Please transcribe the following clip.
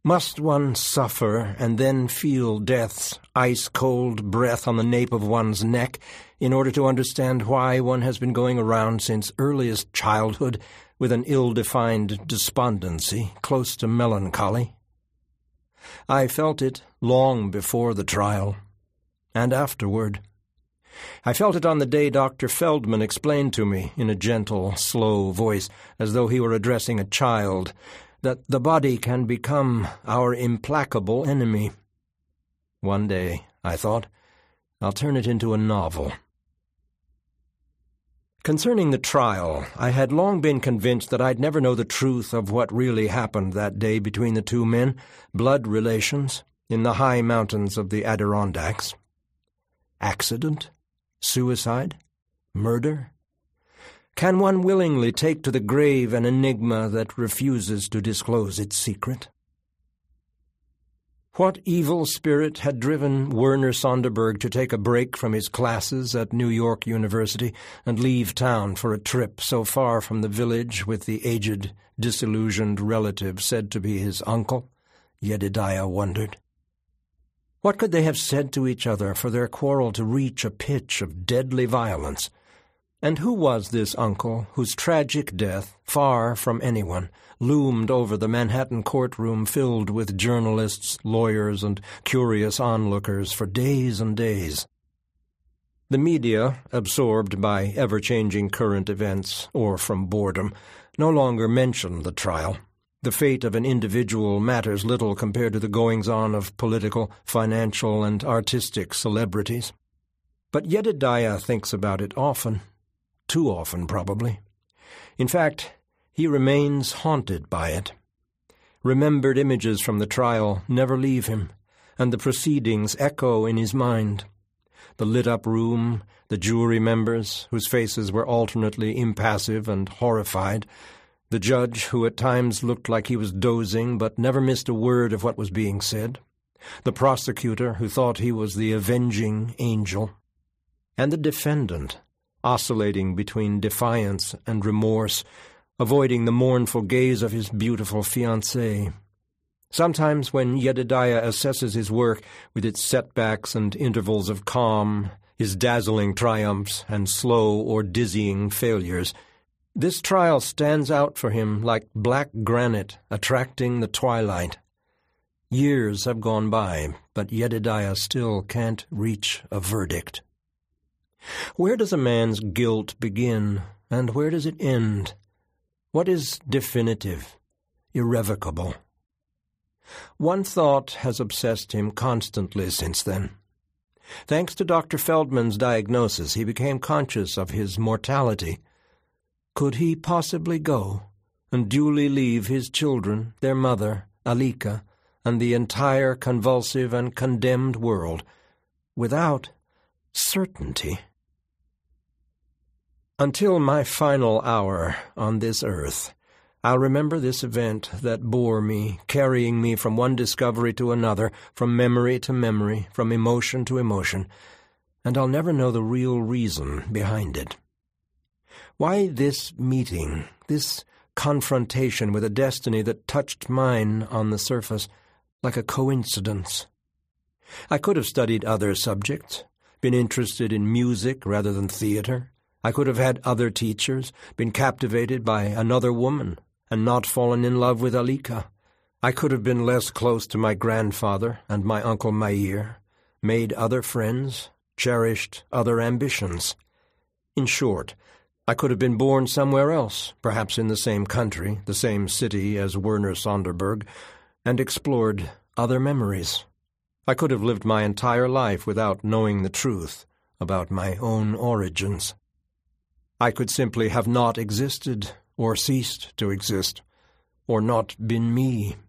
Must one suffer and then feel death's ice-cold breath on the nape of one's neck in order to understand why one has been going around since earliest childhood with an ill-defined despondency close to melancholy? I felt it long before the trial, and afterward. I felt it on the day Dr. Feldman explained to me in a gentle, slow voice, as though he were addressing a child, that the body can become our implacable enemy. One day, I thought, I'll turn it into a novel. Concerning the trial, I had long been convinced that I'd never know the truth of what really happened that day between the two men, blood relations, in the high mountains of the Adirondacks. Accident? Suicide? Murder? Can one willingly take to the grave an enigma that refuses to disclose its secret? What evil spirit had driven Werner Sonderberg to take a break from his classes at New York University and leave town for a trip so far from the village with the aged, disillusioned relative said to be his uncle? Jedediah wondered. What could they have said to each other for their quarrel to reach a pitch of deadly violence? And who was this uncle whose tragic death, far from anyone, loomed over the Manhattan courtroom filled with journalists, lawyers, and curious onlookers for days and days? The media, absorbed by ever-changing current events, or from boredom, no longer mention the trial. The fate of an individual matters little compared to the goings-on of political, financial, and artistic celebrities. But Jedediah thinks about it often. Too often, probably. In fact, he remains haunted by it. Remembered images from the trial never leave him, and the proceedings echo in his mind. The lit-up room, the jury members, whose faces were alternately impassive and horrified, the judge, who at times looked like he was dozing but never missed a word of what was being said, the prosecutor, who thought he was the avenging angel, and the defendant, oscillating between defiance and remorse, avoiding the mournful gaze of his beautiful fiancée. Sometimes when Jedediah assesses his work with its setbacks and intervals of calm, his dazzling triumphs and slow or dizzying failures, this trial stands out for him like black granite attracting the twilight. Years have gone by, but Jedediah still can't reach a verdict. Where does a man's guilt begin, and where does it end? What is definitive, irrevocable? One thought has obsessed him constantly since then. Thanks to Dr. Feldman's diagnosis, he became conscious of his mortality. Could he possibly go and duly leave his children, their mother, Alika, and the entire convulsive and condemned world without certainty? Until my final hour on this earth, I'll remember this event that bore me, carrying me from one discovery to another, from memory to memory, from emotion to emotion, and I'll never know the real reason behind it. Why this meeting, this confrontation with a destiny that touched mine on the surface like a coincidence? I could have studied other subjects, been interested in music rather than theater. I could have had other teachers, been captivated by another woman, and not fallen in love with Alika. I could have been less close to my grandfather and my Uncle Meir, made other friends, cherished other ambitions. In short, I could have been born somewhere else, perhaps in the same country, the same city as Werner Sonderberg, and explored other memories. I could have lived my entire life without knowing the truth about my own origins. I could simply have not existed, or ceased to exist, or not been me.